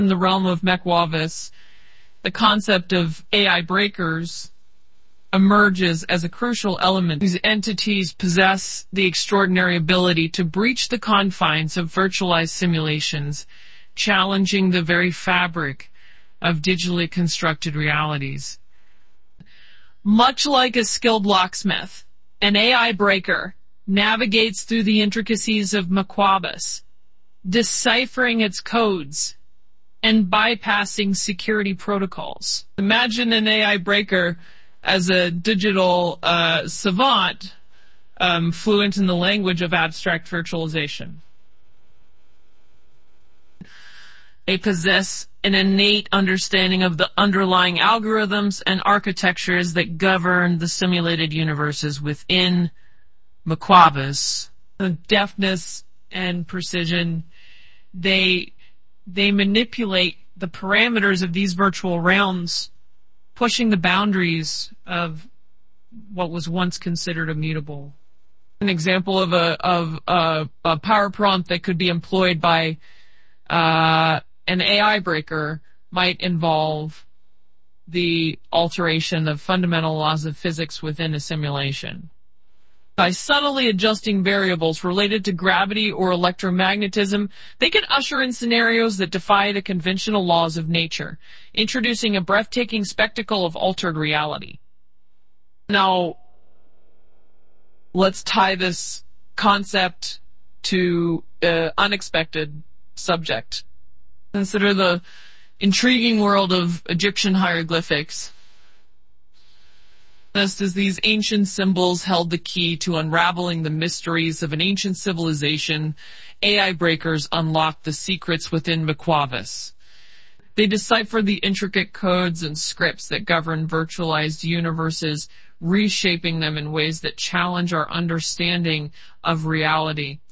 In the realm of McWavis, the concept of AI breakers emerges as a crucial element. These entities possess the extraordinary ability to breach the confines of virtualized simulations, challenging the very fabric of digitally constructed realities. Much like a skilled locksmith, an AI breaker navigates through the intricacies of McWavis, deciphering its codes and bypassing security protocols. Imagine an AI breaker as a digital savant, fluent in the language of abstract virtualization. They possess an innate understanding of the underlying algorithms and architectures that govern the simulated universes within McWavis. The deftness and precision, they manipulate the parameters of these virtual realms, pushing the boundaries of what was once considered immutable. An example of a power prompt that could be employed by an AI breaker might involve the alteration of fundamental laws of physics within a simulation. By subtly adjusting variables related to gravity or electromagnetism, they can usher in scenarios that defy the conventional laws of nature, introducing a breathtaking spectacle of altered reality. Now, let's tie this concept to an unexpected subject. Consider the intriguing world of Egyptian hieroglyphics. Just as these ancient symbols held the key to unraveling the mysteries of an ancient civilization, AI breakers unlocked the secrets within McWavis. They decipher the intricate codes and scripts that govern virtualized universes, reshaping them in ways that challenge our understanding of reality.